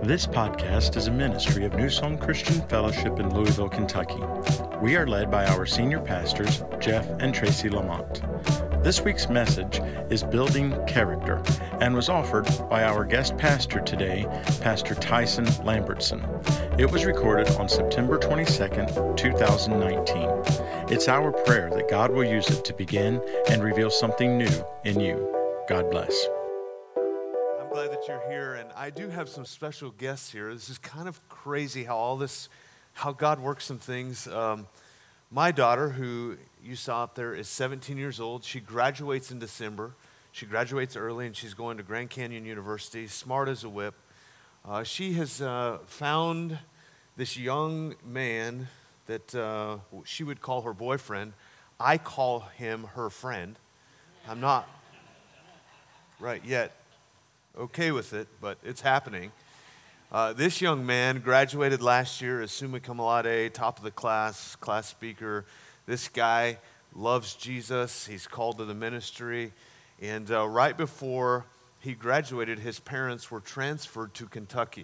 This podcast is a ministry of New Song Christian Fellowship in Louisville, Kentucky. We are led by our senior pastors, Jeff and Tracy Lamont. This week's message is Building Character and was offered by our guest pastor today, Pastor Tyson Lambertson. It was recorded on September 22nd, 2019. It's our prayer that God will use it to begin and reveal something new in you. God bless. I'm glad that you're here, and I do have some special guests here. This is kind of crazy how God works some things. My daughter, who you saw up there, is 17 years old. She graduates in December. She graduates early, and she's going to Grand Canyon University, smart as a whip. She has found this young man that she would call her boyfriend. I call him her friend. I'm not right yet okay with it, but it's happening. This young man graduated last year as summa cum laude, top of the class speaker. This guy loves Jesus. He's called to the ministry. And right before he graduated, his parents were transferred to Kentucky.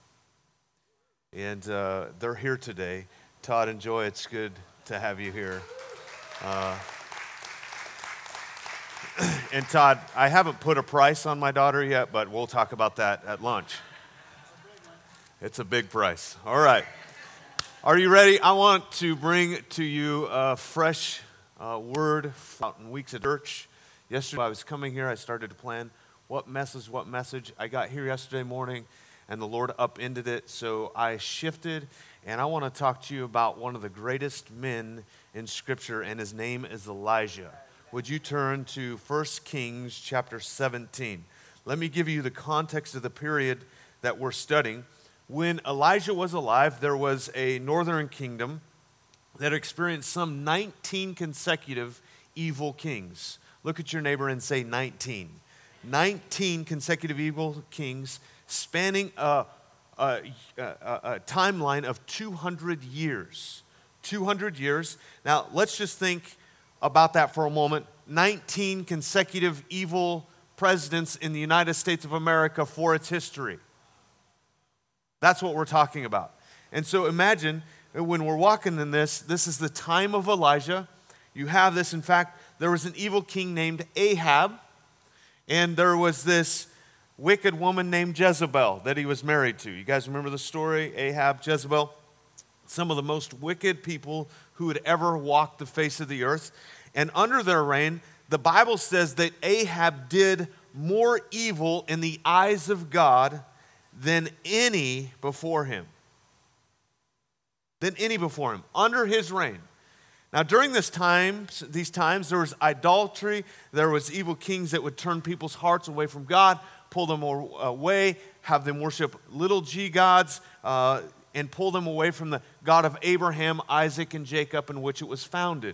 And they're here today. Todd and Joy, it's good to have you here. And Todd, I haven't put a price on my daughter yet, but we'll talk about that at lunch. It's a big price. All right. Are you ready? I want to bring to you a fresh word out in weeks of church. Yesterday I was coming here, I started to plan what message. I got here yesterday morning, and the Lord upended it, so I shifted, and I want to talk to you about one of the greatest men in Scripture, and his name is Elijah. Would you turn to 1 Kings chapter 17? Let me give you the context of the period that we're studying. When Elijah was alive, there was a northern kingdom that experienced some 19 consecutive evil kings. Look at your neighbor and say 19. 19 consecutive evil kings spanning a timeline of 200 years. 200 years. Now, let's just think about that for a moment. 19 consecutive evil presidents in the United States of America for its history. That's what we're talking about. And so imagine when we're walking in this is the time of Elijah. You have this. In fact, there was an evil king named Ahab, and there was this wicked woman named Jezebel that he was married to. You guys remember the story? Ahab, Jezebel, some of the most wicked people who had ever walked the face of the earth. And under their reign, the Bible says that Ahab did more evil in the eyes of God than any before him. Under his reign. Now, during these times, there was idolatry. There was evil kings that would turn people's hearts away from God, pull them away, have them worship little g gods, and pull them away from the God of Abraham, Isaac, and Jacob, in which it was founded.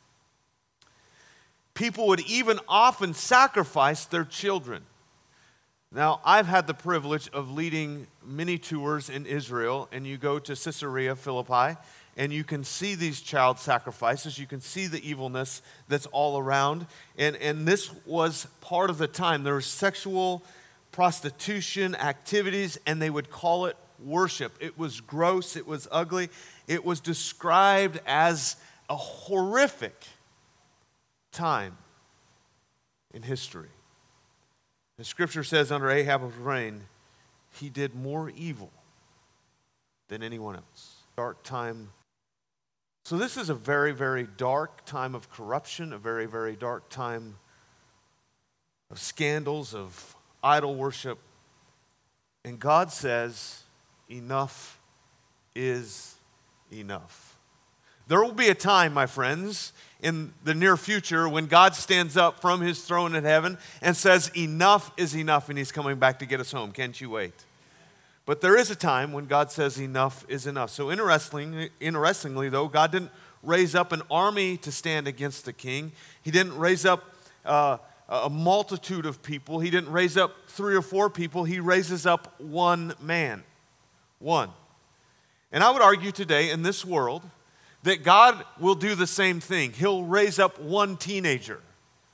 People would even often sacrifice their children. Now, I've had the privilege of leading many tours in Israel, and you go to Caesarea Philippi, and you can see these child sacrifices. You can see the evilness that's all around. And this was part of the time. There was sexual prostitution activities, and they would call it worship. It was gross. It was ugly. It was described as a horrific time in history. The Scripture says under Ahab's reign, he did more evil than anyone else. Dark time. So this is a very, very dark time of corruption, a very, very dark time of scandals, of idol worship. And God says, enough is enough. There will be a time, my friends, in the near future when God stands up from his throne in heaven and says, enough is enough, and he's coming back to get us home. Can't you wait? But there is a time when God says enough is enough. So interestingly, though, God didn't raise up an army to stand against the king. He didn't raise up a multitude of people. He didn't raise up 3 or 4 people. He raises up one man. One. And I would argue today in this world that God will do the same thing. He'll raise up one teenager.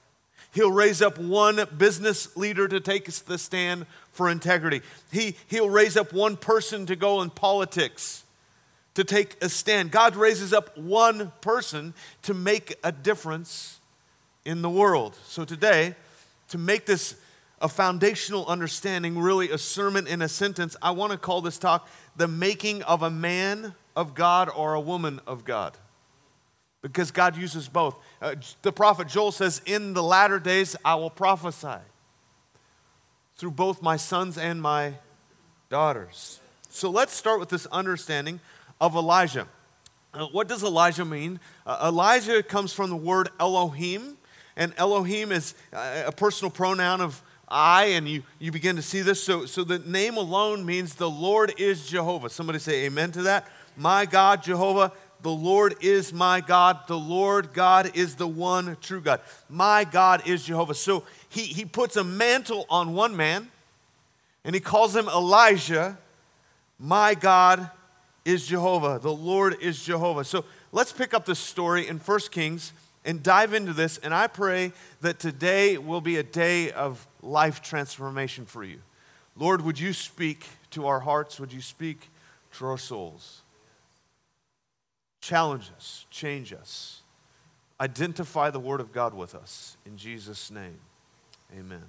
He'll raise up one business leader to take the stand for integrity. He'll raise up one person to go in politics to take a stand. God raises up one person to make a difference in the world. So today, to make this a foundational understanding, really a sermon in a sentence, I want to call this talk, The Making of a Man of God or a Woman of God. Because God uses both. The prophet Joel says, in the latter days I will prophesy through both my sons and my daughters. So let's start with this understanding of Elijah. What does Elijah mean? Elijah comes from the word Elohim, and Elohim is a personal pronoun of I, and you begin to see this. So the name alone means the Lord is Jehovah. Somebody say amen to that. My God, Jehovah. The Lord is my God. The Lord God is the one true God. My God is Jehovah. So he puts a mantle on one man, and he calls him Elijah. My God is Jehovah. The Lord is Jehovah. So let's pick up this story in 1 Kings and dive into this. And I pray that today will be a day of life transformation for you. Lord, would you speak to our hearts? Would you speak to our souls? Challenge us, change us, identify the Word of God with us. In Jesus' name, amen.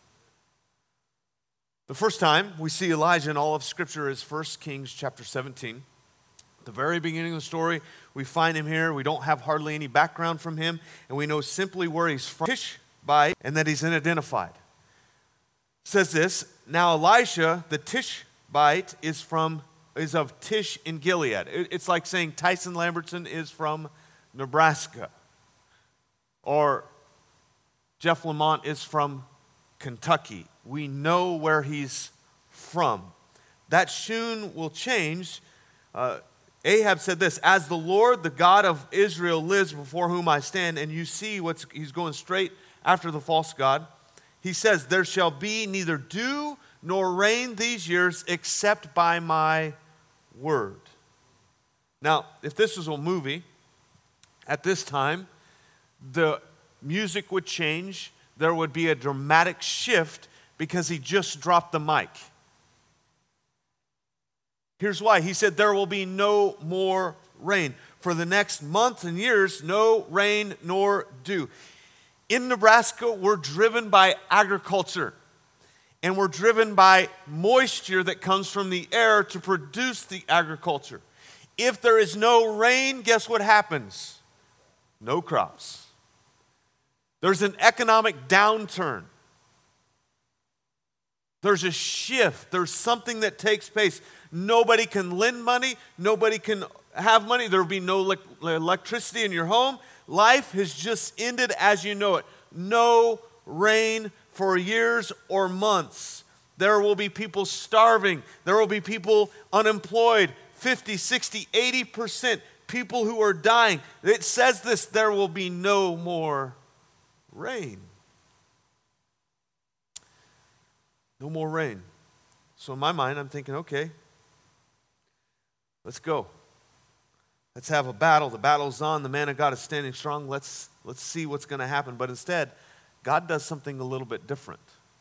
The first time we see Elijah in all of Scripture is 1 Kings chapter 17. At the very beginning of the story, we find him here. We don't have hardly any background from him, and we know simply where he's from, Tishbite, and that he's unidentified. It says this, now Elisha, the Tishbite, is of Tish in Gilead. It's like saying Tyson Lambertson is from Nebraska. Or Jeff Lamont is from Kentucky. We know where he's from. That soon will change. Ahab said this, as the Lord, the God of Israel lives before whom I stand, and you see he's going straight after the false god. He says, there shall be neither dew nor rain these years except by my word. Now, if this was a movie, at this time, the music would change. There would be a dramatic shift because he just dropped the mic. Here's why. He said, there will be no more rain. For the next months and years, no rain nor dew. In Nebraska, we're driven by agriculture. And we're driven by moisture that comes from the air to produce the agriculture. If there is no rain, guess what happens? No crops. There's an economic downturn. There's a shift. There's something that takes place. Nobody can lend money. Nobody can have money. There will be no electricity in your home. Life has just ended as you know it. No rain for years or months. There will be people starving. There will be people unemployed. 50, 60, 80% people who are dying. It says this, there will be no more rain. No more rain. So in my mind, I'm thinking, okay, let's go. Let's have a battle. The battle's on. The man of God is standing strong. Let's see what's going to happen. But instead, God does something a little bit different.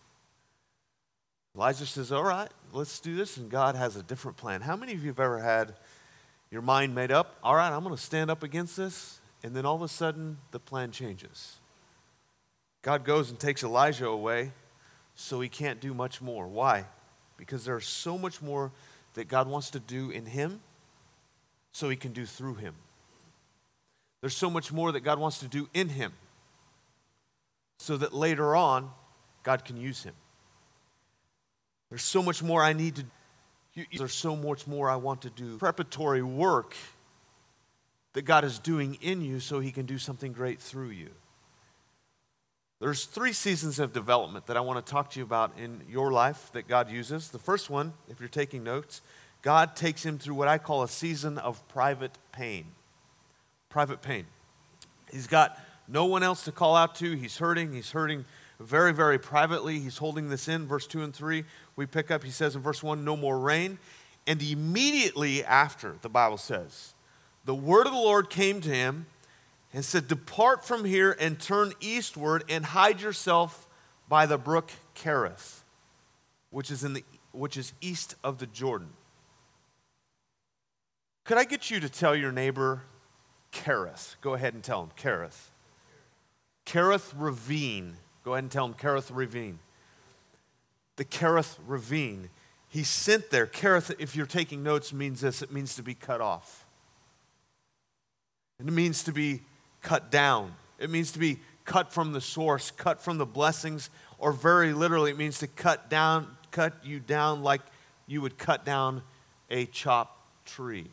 Elijah says, all right, let's do this. And God has a different plan. How many of you have ever had your mind made up? All right, I'm going to stand up against this. And then all of a sudden, the plan changes. God goes and takes Elijah away so he can't do much more. Why? Because there's so much more that God wants to do in him so he can do through him. There's so much more that God wants to do in him so that later on, God can use him. There's so much more I need to do. There's so much more I want to do. Preparatory work that God is doing in you so he can do something great through you. There's 3 seasons of development that I want to talk to you about in your life that God uses. The first one, if you're taking notes, God takes him through what I call a season of private pain. Private pain. He's got no one else to call out to. He's hurting very, very privately. He's holding this in. Verse 2 and 3, we pick up, he says in verse 1, no more rain. And immediately after, the Bible says, the word of the Lord came to him, and said, "Depart from here and turn eastward and hide yourself by the brook Kerith, which is east of the Jordan." Could I get you to tell your neighbor Kerith? Go ahead and tell him Kerith. Kerith Ravine. Go ahead and tell him Kerith Ravine. The Kerith Ravine. He sent there. Kerith, if you're taking notes, means this. It means to be cut off. It means to be cut down. It means to be cut from the source, cut from the blessings, or very literally it means to cut you down like you would cut down a chopped tree.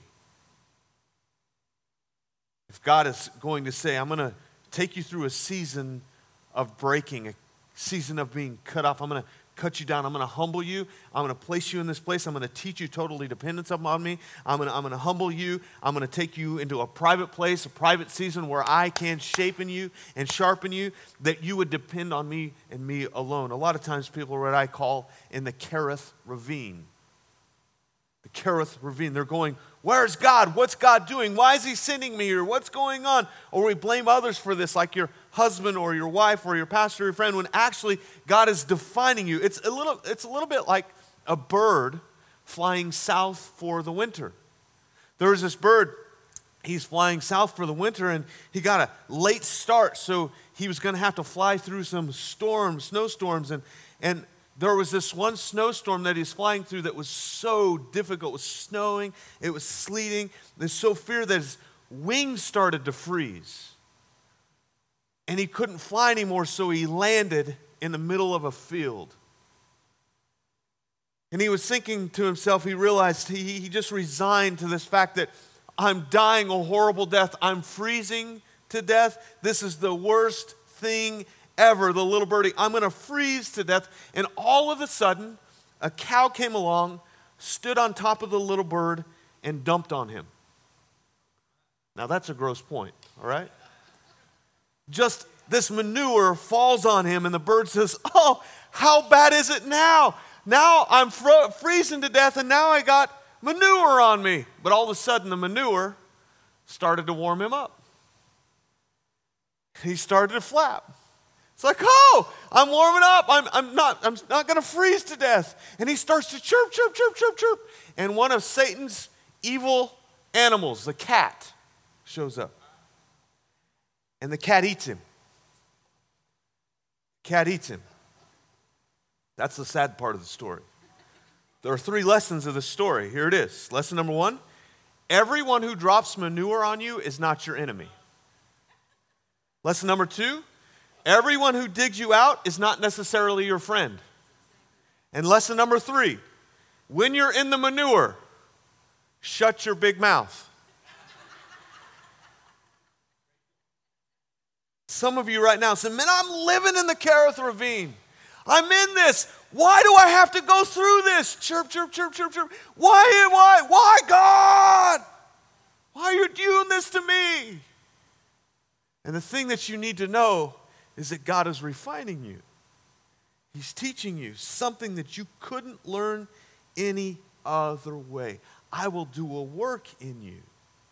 If God is going to say, "I'm going to take you through a season of breaking, a season of being cut off. I'm going to cut you down. I'm going to humble you. I'm going to place you in this place. I'm going to teach you totally dependence upon me. I'm going to humble you. I'm going to take you into a private place, a private season where I can shape you and sharpen you, that you would depend on me and me alone." A lot of times people are what I call in the Kerith Ravine. The Kerith Ravine. They're going, "Where's God? What's God doing? Why is he sending me here? What's going on?" Or we blame others for this, like your husband or your wife or your pastor or your friend, when actually God is defining you. It's a little bit like a bird flying south for the winter. There was this bird, he's flying south for the winter, and he got a late start, so he was going to have to fly through some snowstorms, and there was this one snowstorm that he's flying through that was so difficult. It was snowing, it was sleeting. There's so fear that his wings started to freeze. And he couldn't fly anymore, so he landed in the middle of a field. And he was thinking to himself, he realized he just resigned to this fact that I'm dying a horrible death. I'm freezing to death. This is the worst thing ever, the little birdie. I'm going to freeze to death. And all of a sudden, a cow came along, stood on top of the little bird, and dumped on him. Now that's a gross point, all right? Just this manure falls on him, and the bird says, "Oh, how bad is it now? Now I'm freezing to death, and now I got manure on me." But all of a sudden, the manure started to warm him up. He started to flap. It's like, "Oh, I'm warming up. I'm not going to freeze to death." And he starts to chirp, chirp, chirp, chirp, chirp. And one of Satan's evil animals, the cat, shows up. And the cat eats him. Cat eats him. That's the sad part of the story. There are 3 lessons of the story. Here it is. Lesson number 1, everyone who drops manure on you is not your enemy. Lesson number 2, everyone who digs you out is not necessarily your friend. And lesson number 3, when you're in the manure, shut your big mouth. Some of you right now say, "Man, I'm living in the Kerith Ravine. I'm in this. Why do I have to go through this?" Chirp, chirp, chirp, chirp, chirp. Why, God? Why are you doing this to me? And the thing that you need to know is that God is refining you. He's teaching you something that you couldn't learn any other way. I will do a work in you.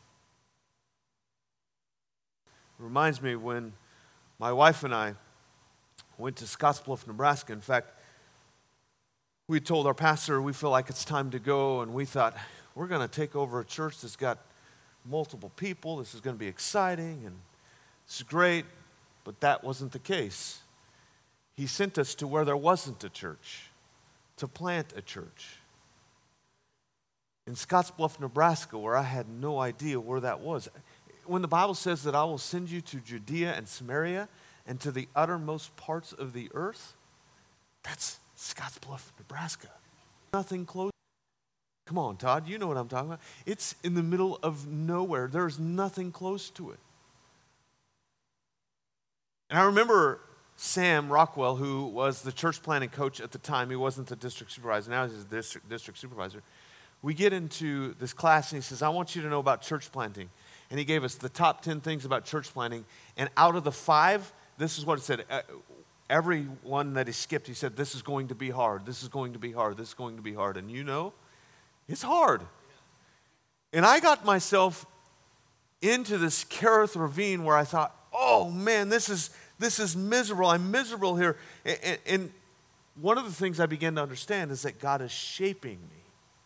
It reminds me when my wife and I went to Scottsbluff, Nebraska. In fact, we told our pastor we feel like it's time to go, and we thought, we're going to take over a church that's got multiple people. This is going to be exciting, and it's great. But that wasn't the case. He sent us to where there wasn't a church, to plant a church. In Scottsbluff, Nebraska, where I had no idea where that was. When the Bible says that I will send you to Judea and Samaria and to the uttermost parts of the earth, that's Scottsbluff, Nebraska. Nothing close. Come on, Todd, you know what I'm talking about. It's in the middle of nowhere. There's nothing close to it. And I remember Sam Rockwell, who was the church planning coach at the time. He wasn't the district supervisor. Now he's the district supervisor. We get into this class, and he says, "I want you to know about church planting." And he gave us the top 10 things about church planting. And out of the 5, this is what it said. Every one that he skipped, he said, "This is going to be hard. This is going to be hard. This is going to be hard." And you know, it's hard. And I got myself into this Kerith ravine where I thought, oh man, this is miserable. I'm miserable here. And one of the things I began to understand is that God is shaping me.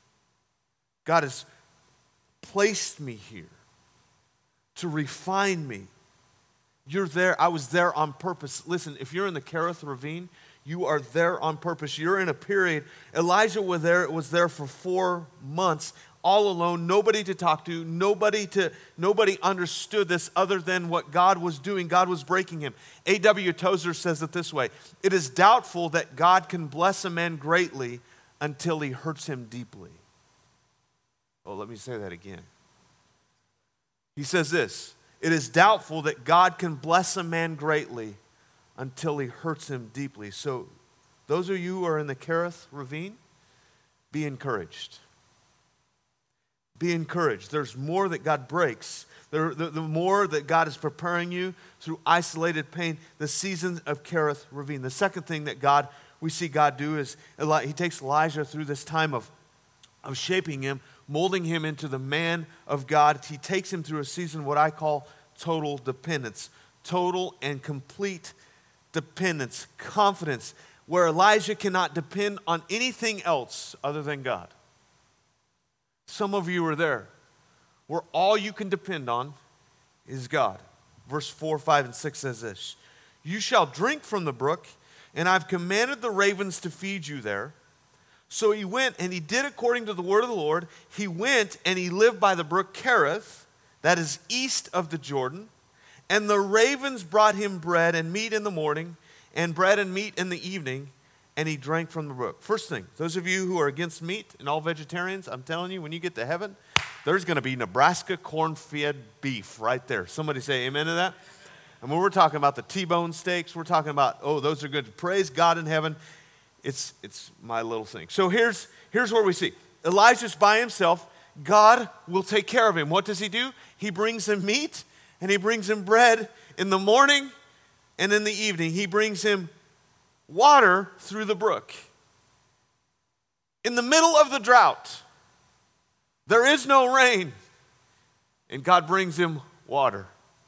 God has placed me here to refine me. You're there. I was there on purpose. Listen, if you're in the Kerith ravine, you are there on purpose. You're in a period. Elijah was there for 4 months, all alone, nobody to talk to, nobody understood this other than what God was doing. God was breaking him. A.W. Tozer says it this way: it is doubtful that God can bless a man greatly until he hurts him deeply. Oh, let me say that again. He says this: it is doubtful that God can bless a man greatly until he hurts him deeply. So those of you who are in the Kerith ravine, be encouraged. Be encouraged. There's more that God breaks. The more that God is preparing you through isolated pain, the season of Kerith ravine. The second thing that we see God do is he takes Elijah through this time of shaping him, molding him into the man of God. He takes him through a season what I call total dependence. Total and complete dependence, confidence, where Elijah cannot depend on anything else other than God. Some of you are there, where all you can depend on is God. Verse 4, 5, and 6 says this: you shall drink from the brook, and I've commanded the ravens to feed you there. So he went and he did according to the word of the Lord. He went and he lived by the brook Kerith, that is east of the Jordan. And the ravens brought him bread and meat in the morning, and bread and meat in the evening, and he drank from the brook. First thing, those of you who are against meat and all vegetarians, I'm telling you, when you get to heaven, there's going to be Nebraska corn-fed beef right there. Somebody say amen to that. And when we're talking about the T-bone steaks, we're talking about, oh, those are good. Praise God in heaven. It's my little thing. So here's where we see. Elijah's by himself. God will take care of him. What does he do? He brings him meat and he brings him bread in the morning and in the evening. He brings him water through the brook. In the middle of the drought, there is no rain, and God brings him water.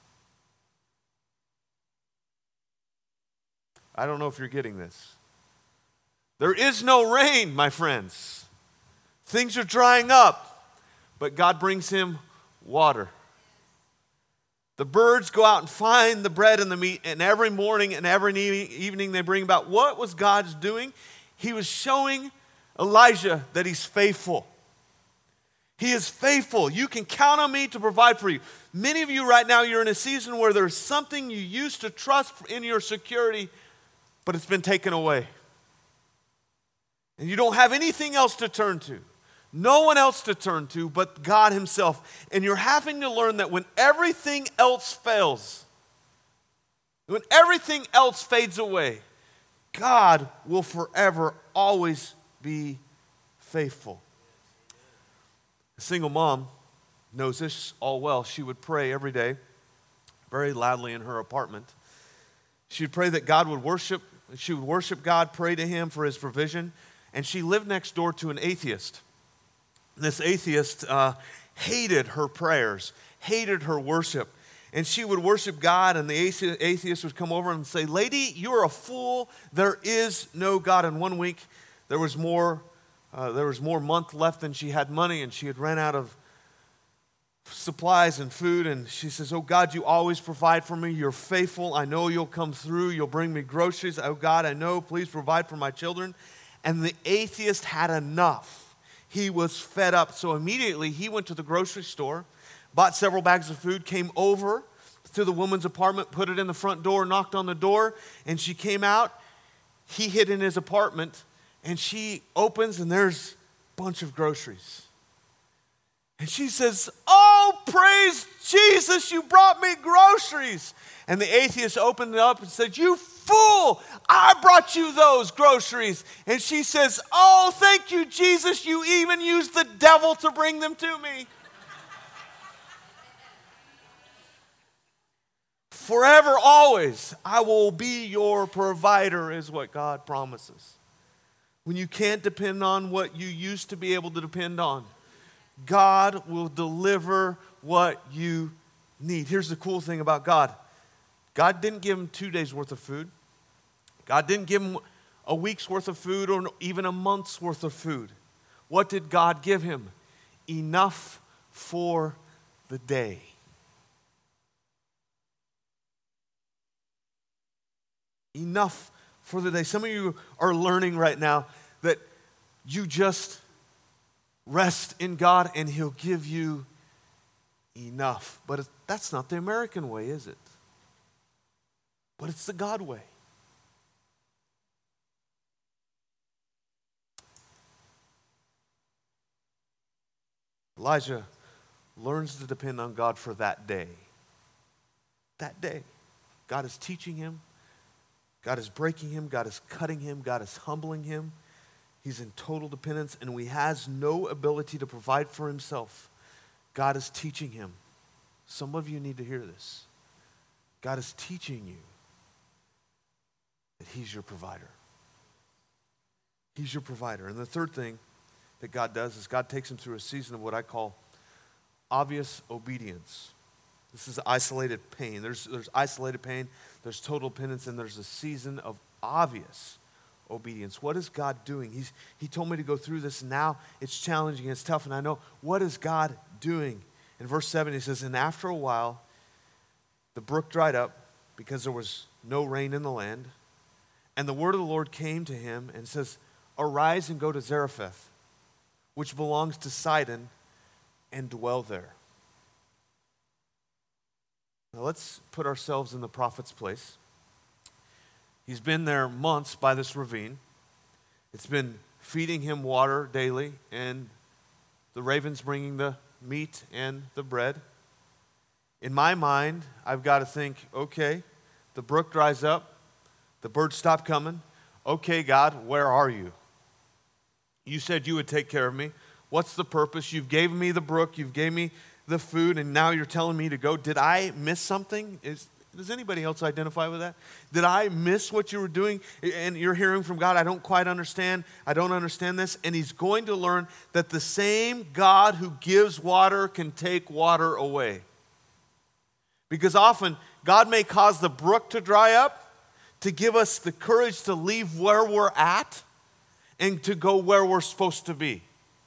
I don't know if you're getting this. There is no rain, my friends. Things are drying up, but God brings him water. The birds go out and find the bread and the meat, and every morning and every evening they bring about. What was God doing? He was showing Elijah that he's faithful. He is faithful. You can count on me to provide for you. Many of you right now, you're in a season where there's something you used to trust in your security, but it's been taken away. And you don't have anything else to turn to. No one else to turn to but God himself. And you're having to learn that when everything else fails, when everything else fades away, God will forever always be faithful. A single mom knows this all well. She would pray every day, very loudly in her apartment. She would pray that God would worship. She would worship God, pray to him for his provision. And she lived next door to an atheist. This atheist hated her prayers, hated her worship. And she would worship God, and the atheist would come over and say, "Lady, you are a fool. There is no God." And one week, there was more month left than she had money, and she had ran out of supplies and food. And she says, "Oh God, you always provide for me. You're faithful. I know you'll come through. You'll bring me groceries. Oh God, I know. Please provide for my children." And the atheist had enough. He was fed up. So immediately he went to the grocery store, bought several bags of food, came over to the woman's apartment, put it in the front door, knocked on the door, and she came out. He hid in his apartment, and she opens, and there's a bunch of groceries. And she says, "Oh, praise Jesus, you brought me groceries." And the atheist opened it up and said, "You fool, I brought you those groceries." And she says, "Oh, thank you, Jesus, you even used the devil to bring them to me." Forever, always, I will be your provider is what God promises. When you can't depend on what you used to be able to depend on, God will deliver what you need. Here's the cool thing about God. God didn't give him 2 days worth of food. God didn't give him a week's worth of food or even a month's worth of food. What did God give him? Enough for the day. Enough for the day. Some of you are learning right now that you just rest in God and he'll give you enough. But that's not the American way, is it? But it's the God way. Elijah learns to depend on God for that day. That day. God is teaching him. God is breaking him. God is cutting him. God is humbling him. He's in total dependence, and he has no ability to provide for himself. God is teaching him. Some of you need to hear this. God is teaching you that he's your provider. He's your provider. And the third thing that God does is God takes him through a season of what I call obvious obedience. This is isolated pain. There's isolated pain, there's total dependence, and there's a season of obvious obedience. What is God doing? He told me to go through this. Now it's challenging, it's tough, and I know, what is God doing? In verse 7, he says, and after a while, the brook dried up because there was no rain in the land. And the word of the Lord came to him and says, arise and go to Zarephath, which belongs to Sidon, and dwell there. Now let's put ourselves in the prophet's place. He's been there months by this ravine. It's been feeding him water daily, and the ravens bringing the meat and the bread. In my mind, I've got to think, okay, the brook dries up, the birds stop coming. Okay, God, where are you? You said you would take care of me. What's the purpose? You've given me the brook, you've gave me the food, and now you're telling me to go. Did I miss something? Does anybody else identify with that? Did I miss what you were doing? And you're hearing from God, I don't quite understand. I don't understand this. And he's going to learn that the same God who gives water can take water away. Because often, God may cause the brook to dry up to give us the courage to leave where we're at and to go where we're supposed to be.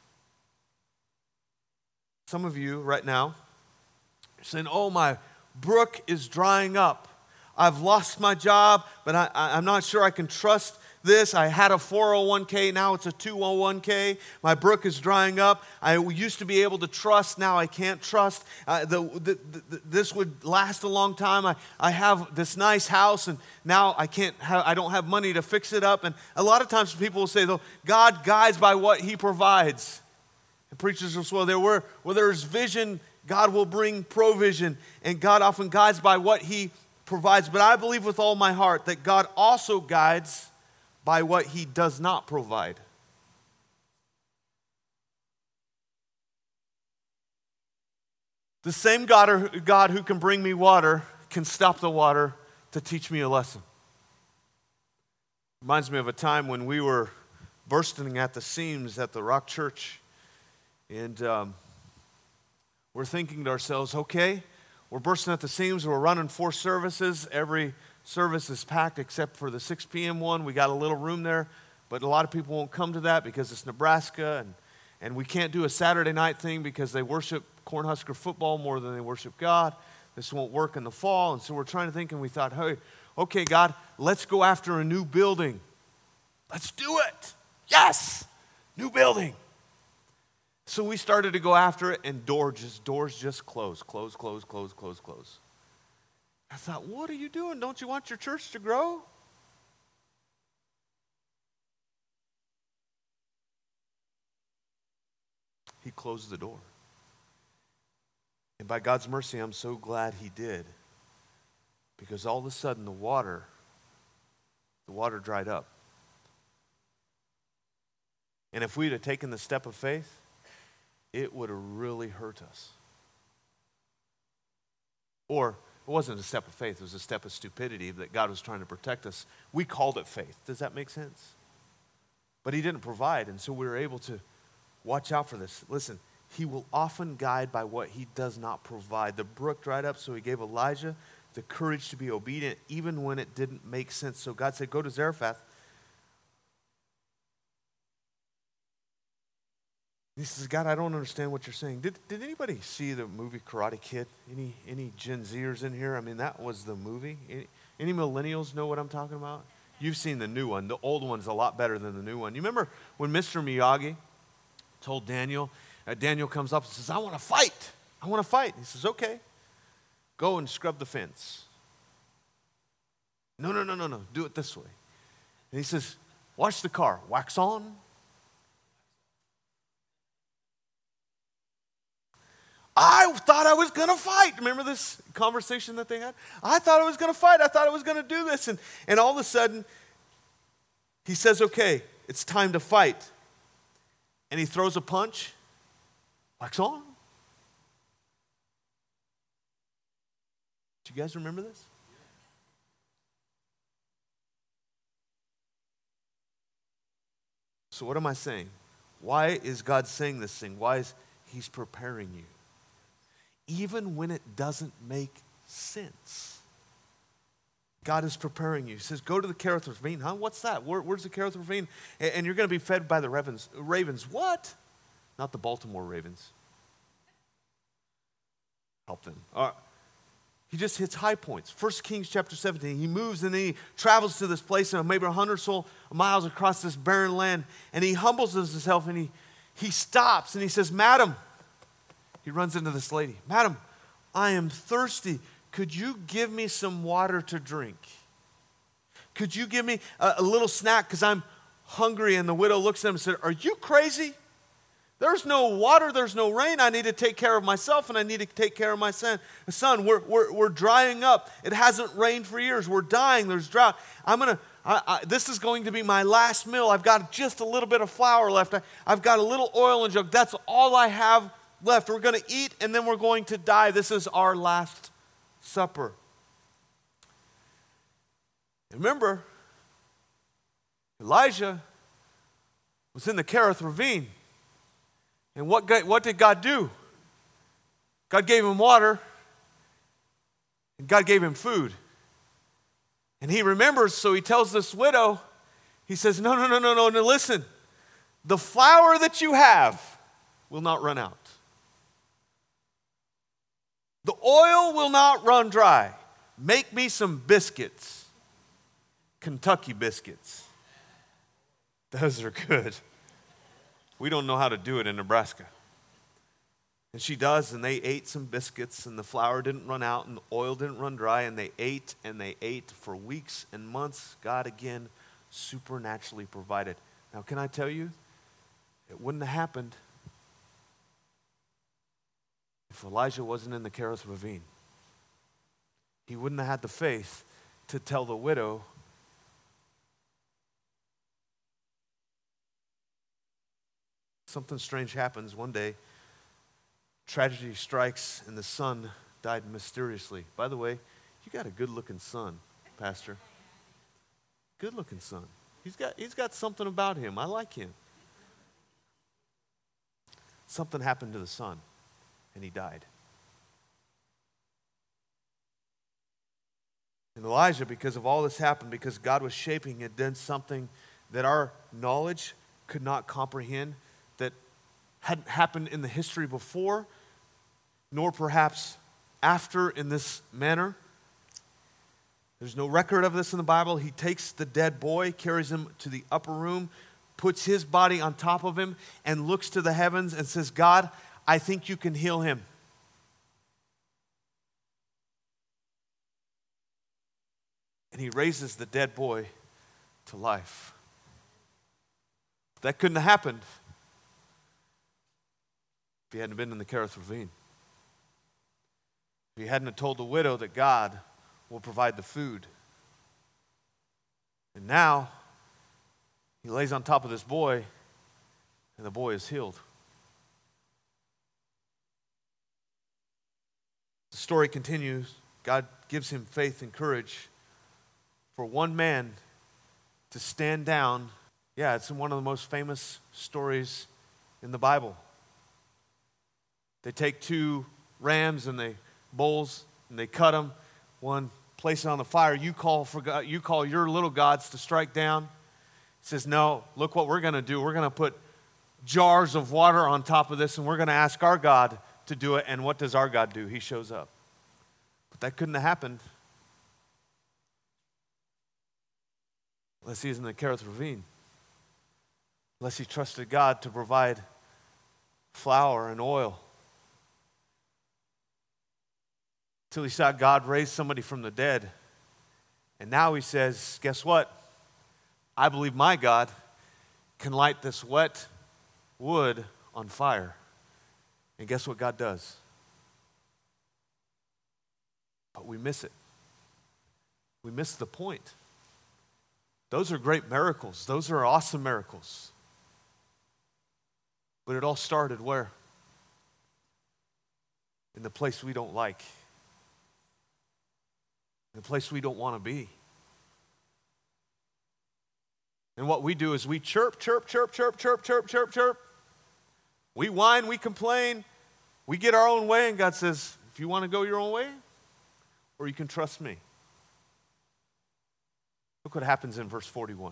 Some of you right now are saying, oh, my brook is drying up. I've lost my job, but I'm not sure I can trust this. I had a 401k, now it's a 201k. My brook is drying up. I used to be able to trust, now I can't trust. This would last a long time. I have this nice house, and now I don't have money to fix it up. And a lot of times people will say, though, God guides by what he provides. And preachers will say, well, where there's vision, God will bring provision, and God often guides by what he provides. But I believe with all my heart that God also guides by what he does not provide. The same God who can bring me water can stop the water to teach me a lesson. Reminds me of a time when we were bursting at the seams at the Rock Church, and we're thinking to ourselves, okay, we're bursting at the seams, we're running 4 services. Every service is packed except for the 6 p.m. one. We got a little room there, but a lot of people won't come to that because it's Nebraska, and we can't do a Saturday night thing because they worship Cornhusker football more than they worship God. This won't work in the fall, and so we're trying to think, and we thought, hey, okay, God, let's go after a new building. Let's do it. Yes, new building. So we started to go after it, and doors just close. I thought, what are you doing? Don't you want your church to grow? He closed the door. And by God's mercy, I'm so glad he did. Because all of a sudden, the water dried up. And if we'd have taken the step of faith, it would have really hurt us. Or it wasn't a step of faith, it was a step of stupidity that God was trying to protect us. We called it faith. Does that make sense? But he didn't provide, and so we were able to watch out for this. Listen, He will often guide by what he does not provide. The brook dried up, so he gave Elijah the courage to be obedient even when it didn't make sense. So God said, go to Zarephath. He says, God, I don't understand what you're saying. Did anybody see the movie Karate Kid? Any Gen Zers in here? I mean, that was the movie. Any millennials know what I'm talking about? You've seen the new one. The old one's a lot better than the new one. You remember when Mr. Miyagi told Daniel, Daniel comes up and says, I want to fight. I want to fight. He says, okay, go and scrub the fence. No. Do it this way. And he says, wash the car. Wax on. I thought I was going to fight. Remember this conversation that they had? I thought I was going to fight. I thought I was going to do this. And all of a sudden, he says, okay, it's time to fight. And he throws a punch. Wax on. Do you guys remember this? So what am I saying? Why is God saying this thing? Why is He's preparing you? Even when it doesn't make sense. God is preparing you. He says, go to the Kerith Ravine. Huh? What's that? Where's the Kerith Ravine? And you're going to be fed by the ravens. What? Not the Baltimore Ravens. Help them. He just hits high points. 1 Kings chapter 17. He moves and then he travels to this place and maybe 100 or so miles across this barren land. And he humbles himself and he stops and he says, Madam. He runs into this lady. Madam, I am thirsty. Could you give me some water to drink? Could you give me a little snack because I'm hungry? And the widow looks at him and said, are you crazy? There's no water, there's no rain. I need to take care of myself and I need to take care of my son. We're drying up. It hasn't rained for years. We're dying. There's drought. This is going to be my last meal. I've got just a little bit of flour left. I've got a little oil in a jug. That's all I have left. We're going to eat and then we're going to die. This is our last supper. Remember, Elijah was in the Kerith Ravine. And what did God do? God gave him water and God gave him food. And he remembers, so he tells this widow, he says, no, listen. The flour that you have will not run out. The oil will not run dry. Make me some biscuits. Kentucky biscuits. Those are good. We don't know how to do it in Nebraska. And she does, and they ate some biscuits, and the flour didn't run out, and the oil didn't run dry, and they ate for weeks and months. God again supernaturally provided. Now, can I tell you, it wouldn't have happened if Elijah wasn't in the Kerith Ravine. He wouldn't have had the faith to tell the widow, something strange happens one day. Tragedy strikes and the son died mysteriously. By the way, you got a good-looking son, Pastor. Good-looking son. He's got something about him. I like him. Something happened to the son, and he died. And Elijah, because of all this happened, because God was shaping it, did something that our knowledge could not comprehend, that hadn't happened in the history before, nor perhaps after in this manner. There's no record of this in the Bible. He takes the dead boy, carries him to the upper room, puts his body on top of him, and looks to the heavens and says, God, I think you can heal him. And he raises the dead boy to life. That couldn't have happened if he hadn't been in the Kerith Ravine. If he hadn't told the widow that God will provide the food. And now, he lays on top of this boy, and the boy is healed. The story continues. God gives him faith and courage for one man to stand down. Yeah, it's one of the most famous stories in the Bible. They take 2 rams and bulls and they cut them. One, place it on the fire. You call your little gods to strike down. He says, no, look what we're going to do. We're going to put jars of water on top of this, and we're going to ask our God to do it. And what does our God do? He shows up. But that couldn't have happened unless he's in the Kerith Ravine, unless he trusted God to provide flour and oil. Till he saw God raise somebody from the dead. And now he says, guess what? I believe my God can light this wet wood on fire. And guess what God does? But we miss it. We miss the point. Those are great miracles. Those are awesome miracles. But it all started where? In the place we don't like. In the place we don't want to be. And what we do is we chirp, chirp, chirp, chirp, chirp, chirp, chirp, chirp. We whine, we complain, we get our own way, and God says, if you want to go your own way, or you can trust me. Look what happens in verse 41.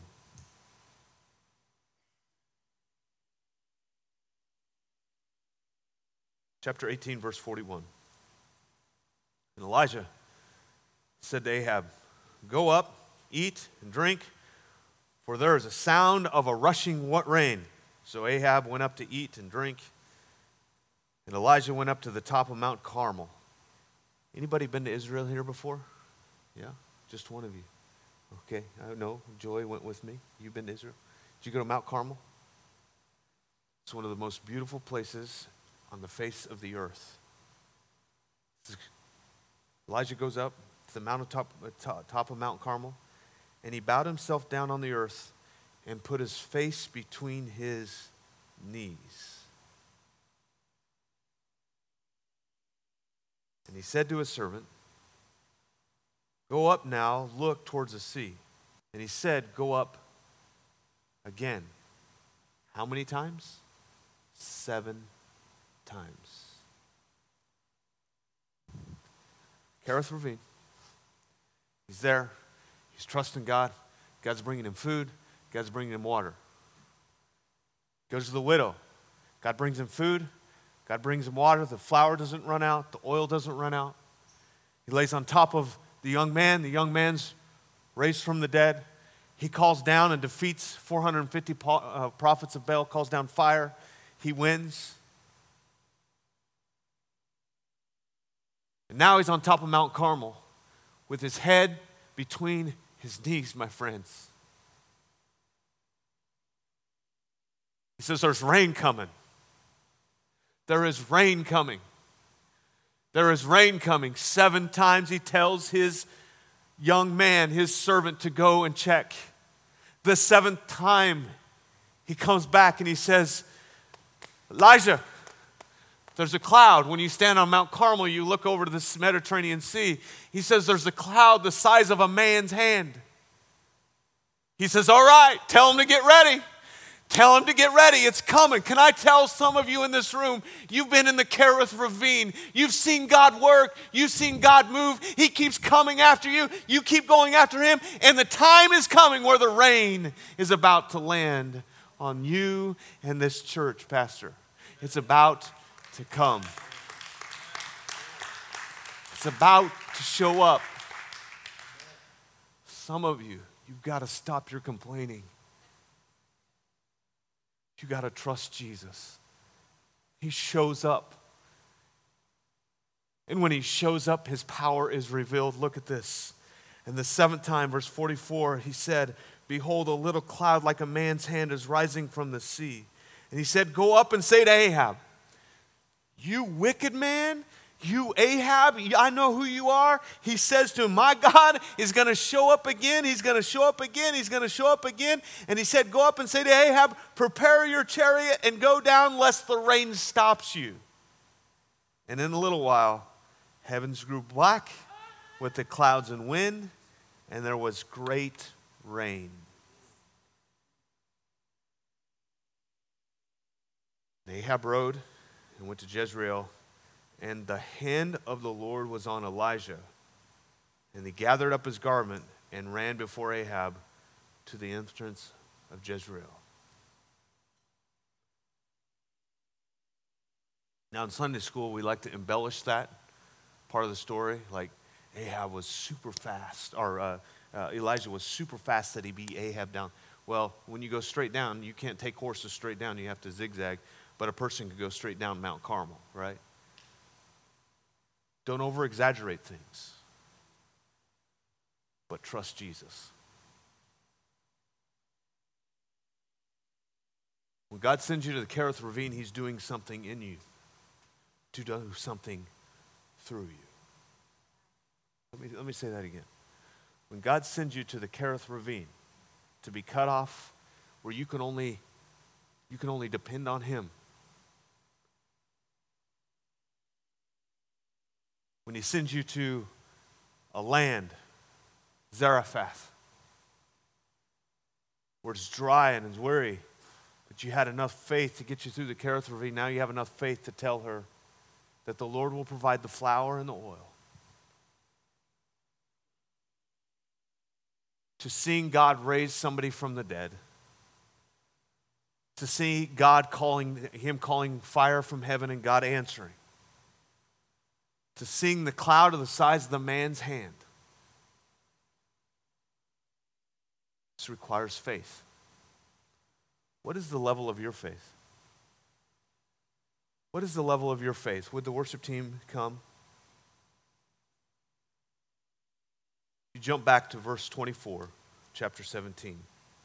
Chapter 18, verse 41. And Elijah said to Ahab, go up, eat and drink, for there is a sound of a rushing rain. So Ahab went up to eat and drink, and Elijah went up to the top of Mount Carmel. Anybody been to Israel here before? Yeah? Just one of you. Okay, I know. Joy went with me. You've been to Israel. Did you go to Mount Carmel? It's one of the most beautiful places on the face of the earth. Elijah goes up to the top of Mount Carmel, and he bowed himself down on the earth and put his face between his knees. And he said to his servant, go up now, look towards the sea. And he said, go up again. How many times? 7 times. Kerith Ravine. He's there. He's trusting God. God's bringing him food. God's bringing him water. Goes to the widow. God brings him food. God brings him water. The flour doesn't run out. The oil doesn't run out. He lays on top of the young man. The young man's raised from the dead. He calls down and defeats 450 prophets of Baal, calls down fire. He wins. And now he's on top of Mount Carmel with his head between his knees, my friends. He says, there's rain coming. There is rain coming. There is rain coming. 7 times he tells his young man, his servant, to go and check. The 7th time he comes back and he says, Elijah, there's a cloud. When you stand on Mount Carmel, you look over to the Mediterranean Sea. He says there's a cloud the size of a man's hand. He says, all right, tell him to get ready. Tell him to get ready. It's coming. Can I tell some of you in this room, you've been in the Kerith Ravine. You've seen God work. You've seen God move. He keeps coming after you. You keep going after him. And the time is coming where the rain is about to land on you and this church, Pastor. It's about to come. It's about to show up. Some of you, you've got to stop your complaining. You got to trust Jesus. He shows up. And when he shows up, his power is revealed. Look at this. And the 7th time, verse 44, he said, behold, a little cloud like a man's hand is rising from the sea. And he said, go up and say to Ahab, you wicked man, you Ahab, I know who you are. He says to him, my God is going to show up again. He's going to show up again. He's going to show up again. And he said, go up and say to Ahab, prepare your chariot and go down lest the rain stops you. And in a little while, heavens grew black with the clouds and wind, and there was great rain. And Ahab rode and went to Jezreel, And the hand of the Lord was on Elijah, and he gathered up his garment and ran before Ahab to the entrance of Jezreel. Now in Sunday school, we like to embellish that part of the story, like Ahab was super fast, or Elijah was super fast that he beat Ahab down. Well, when you go straight down, you can't take horses straight down, you have to zigzag, but a person can go straight down Mount Carmel, right? Don't over-exaggerate things, but trust Jesus. When God sends you to the Kerith Ravine, he's doing something in you to do something through you. Let me say that again. When God sends you to the Kerith Ravine to be cut off, where you can only depend on him. When he sends you to a land, Zarephath, where it's dry and it's weary, but you had enough faith to get you through the Kerith Ravine. Now you have enough faith to tell her that the Lord will provide the flour and the oil. To seeing God raise somebody from the dead. To see God calling fire from heaven and God answering. To seeing the cloud of the size of the man's hand. This requires faith. What is the level of your faith? What is the level of your faith? Would the worship team come? You jump back to verse 24, chapter 17.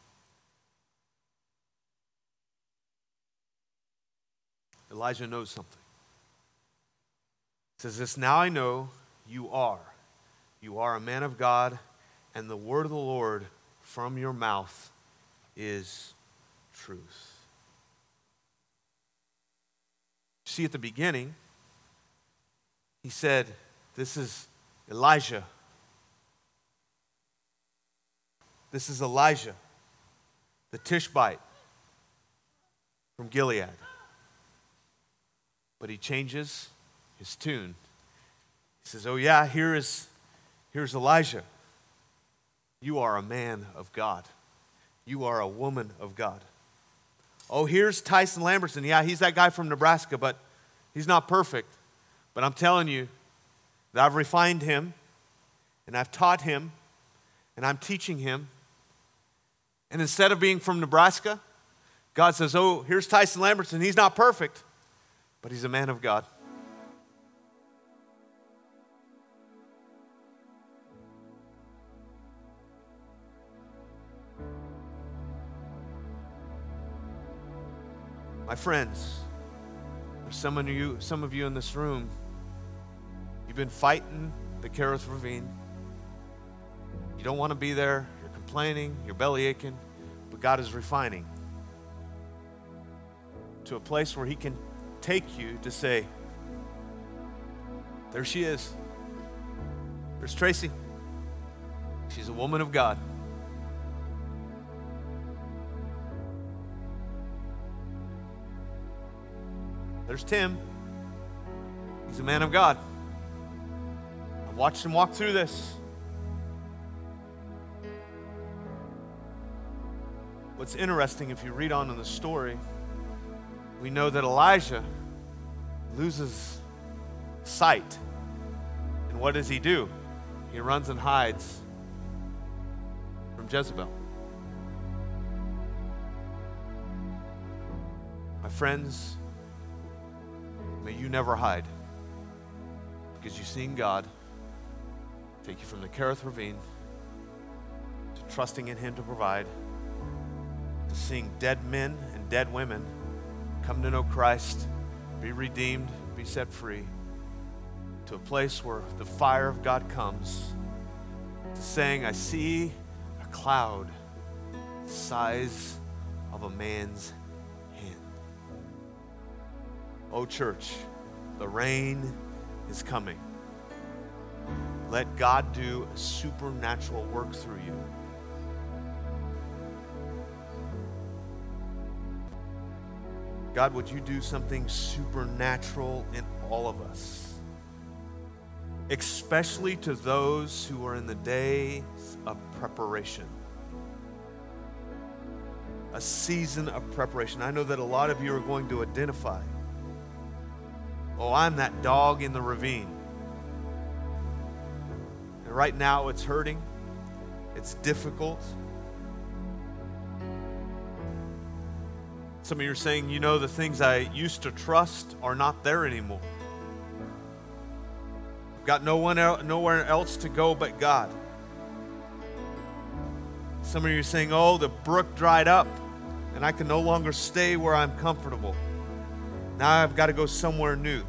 Elijah knows something. It says this, now I know you are a man of God, and the word of the Lord from your mouth is truth. See, at the beginning, he said, this is Elijah. This is Elijah, the Tishbite from Gilead. But he changes his tune. He says, oh yeah, here's Elijah. You are a man of God. You are a woman of God. Oh, here's Tyson Lambertson. Yeah, he's that guy from Nebraska, but he's not perfect. But I'm telling you that I've refined him, and I've taught him, and I'm teaching him. And instead of being from Nebraska, God says, oh, here's Tyson Lambertson. He's not perfect, but he's a man of God. My friends, there's some of you in this room, you've been fighting the Kerith Ravine. You don't want to be there. You're complaining. You're belly aching. But God is refining to a place where he can take you to say, there she is. There's Tracy. She's a woman of God. There's Tim. He's a man of God. I watched him walk through this. What's interesting, if you read on in the story, we know that Elijah loses sight. And what does he do? He runs and hides from Jezebel. My friends, may you never hide, because you've seen God take you from the Kerith Ravine to trusting in him to provide, to seeing dead men and dead women come to know Christ, be redeemed, be set free, to a place where the fire of God comes, to saying, I see a cloud the size of a man's hand. Oh, church, the rain is coming. Let God do a supernatural work through you. God, would you do something supernatural in all of us, especially to those who are in the days of preparation, a season of preparation. I know that a lot of you are going to identify, oh, I'm that dog in the ravine. And right now it's hurting, it's difficult. Some of you are saying, you know, the things I used to trust are not there anymore. I've got nowhere else to go but God. Some of you are saying, oh, the brook dried up and I can no longer stay where I'm comfortable. Now I've got to go somewhere new.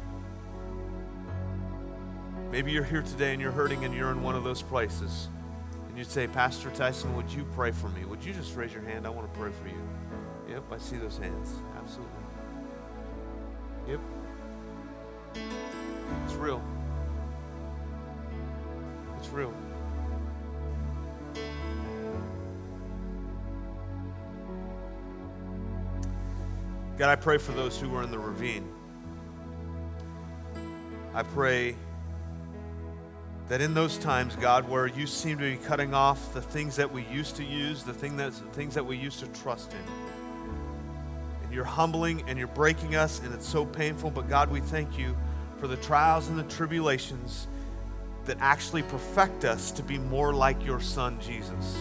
Maybe you're here today and you're hurting and you're in one of those places. And you'd say, Pastor Tyson, would you pray for me? Would you just raise your hand? I want to pray for you. Yep, I see those hands. Absolutely. Yep. It's real. It's real. God, I pray for those who are in the ravine. I pray that in those times, God, where you seem to be cutting off the things that we used to use, the things that we used to trust in, and you're humbling and you're breaking us, and it's so painful, but God, we thank you for the trials and the tribulations that actually perfect us to be more like your Son, Jesus.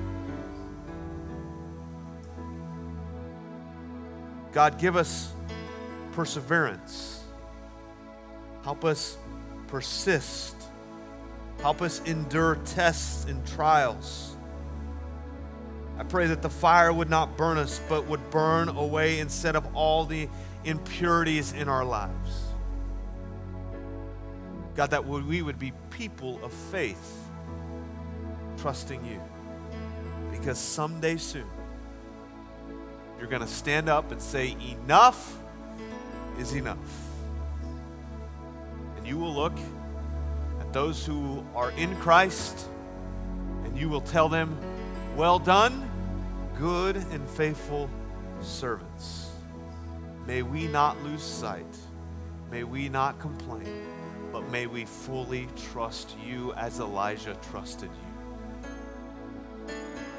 God, give us perseverance. Help us persist. Help us endure tests and trials. I pray that the fire would not burn us, but would burn away instead of all the impurities in our lives. God, that we would be people of faith, trusting you. Because someday soon, you're going to stand up and say, enough is enough. And you will look at those who are in Christ, and you will tell them, well done, good and faithful servants. May we not lose sight. May we not complain, but may we fully trust you as Elijah trusted you.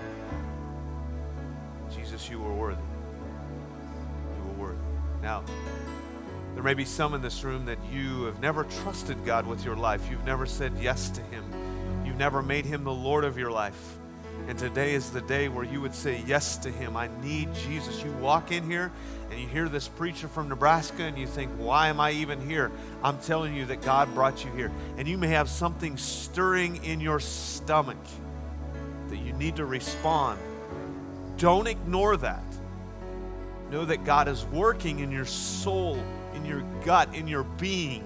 Jesus, you are worthy. You are worthy. Now, there may be some in this room that you have never trusted God with your life. You've never said yes to him. You've never made him the Lord of your life. And today is the day where you would say yes to him. I need Jesus. You walk in here and you hear this preacher from Nebraska and you think, why am I even here? I'm telling you that God brought you here. And you may have something stirring in your stomach that you need to respond. Don't ignore that. Know that God is working in your soul, in your gut, in your being.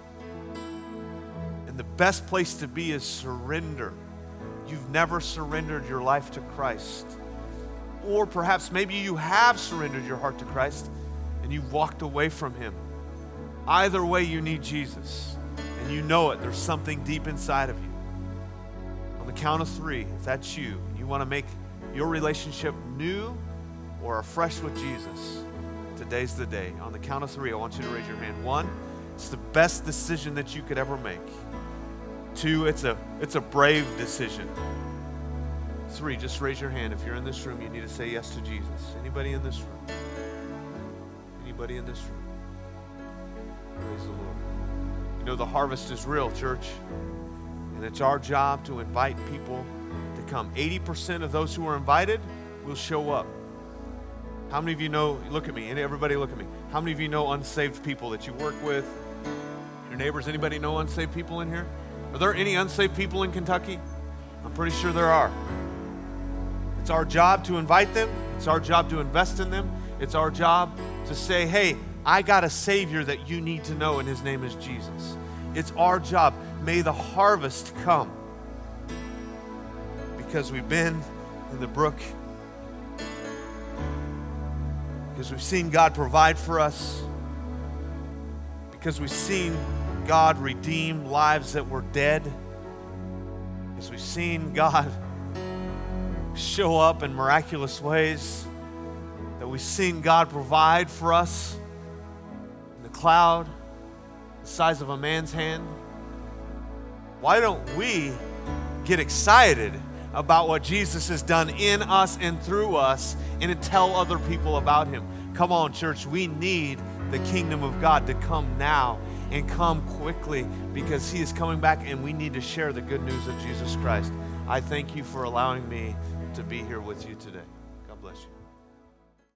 And the best place to be is surrender. You've never surrendered your life to Christ. Or perhaps maybe you have surrendered your heart to Christ and you've walked away from him. Either way, you need Jesus. And you know it. There's something deep inside of you. On the count of 3, if that's you, you want to make your relationship new or afresh with Jesus, today's the day. On the count of 3, I want you to raise your hand. 1, it's the best decision that you could ever make. 2, it's a brave decision. 3, just raise your hand. If you're in this room, you need to say yes to Jesus. Anybody in this room? Anybody in this room? Praise the Lord. You know, the harvest is real, church. And it's our job to invite people to come. 80% of those who are invited will show up. How many of you know, look at me, everybody look at me. How many of you know unsaved people that you work with? Your neighbors, anybody know unsaved people in here? Are there any unsaved people in Kentucky? I'm pretty sure there are. It's our job to invite them. It's our job to invest in them. It's our job to say, hey, I got a Savior that you need to know, and his name is Jesus. It's our job. May the harvest come. Because we've been in the brook. Because we've seen God provide for us. Because we've seen God redeem lives that were dead. Because we've seen God show up in miraculous ways that And we've seen God provide for us in the cloud, the size of a man's hand. Why don't we get excited about what Jesus has done in us and through us and to tell other people about him? Come on, church, we need the kingdom of God to come now and come quickly, because he is coming back and we need to share the good news of Jesus Christ. I thank you for allowing me to be here with you today. God bless you.